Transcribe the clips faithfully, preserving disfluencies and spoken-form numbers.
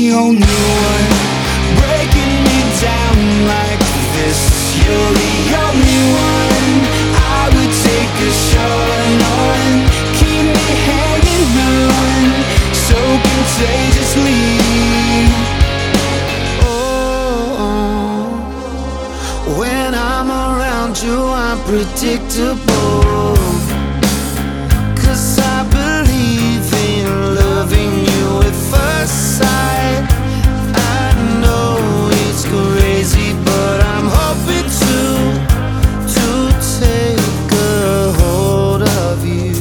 the only one breaking me down like this. You're the only one I would take a shot on. Keep me hanging on so contagiously. Oh, when I'm around you I'm predictable, 'cause I believe in loving you at first sight. I know it's crazy, but I'm hoping to to take a hold of you.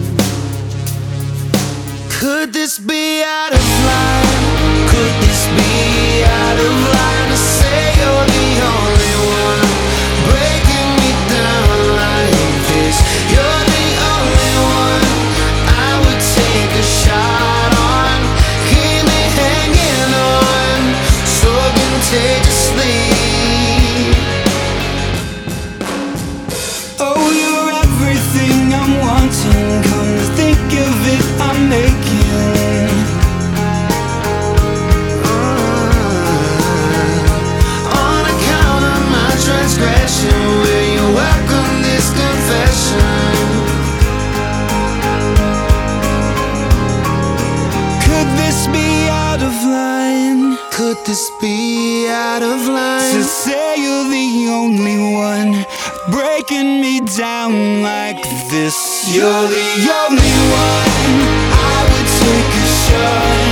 Could this be out of line? Could this be out of line to say you're the only one breaking me down like this? You're the only one I would take a shot on. Keep me hanging on so contagiously. Oh, you're everything I'm wanting. Come to think of it, I'm making uh, on account of my transgression. Will you welcome this confession? Could this be out of line? Could this be out of line to say you're the only one breaking me down like this? You're the only one I would take a shot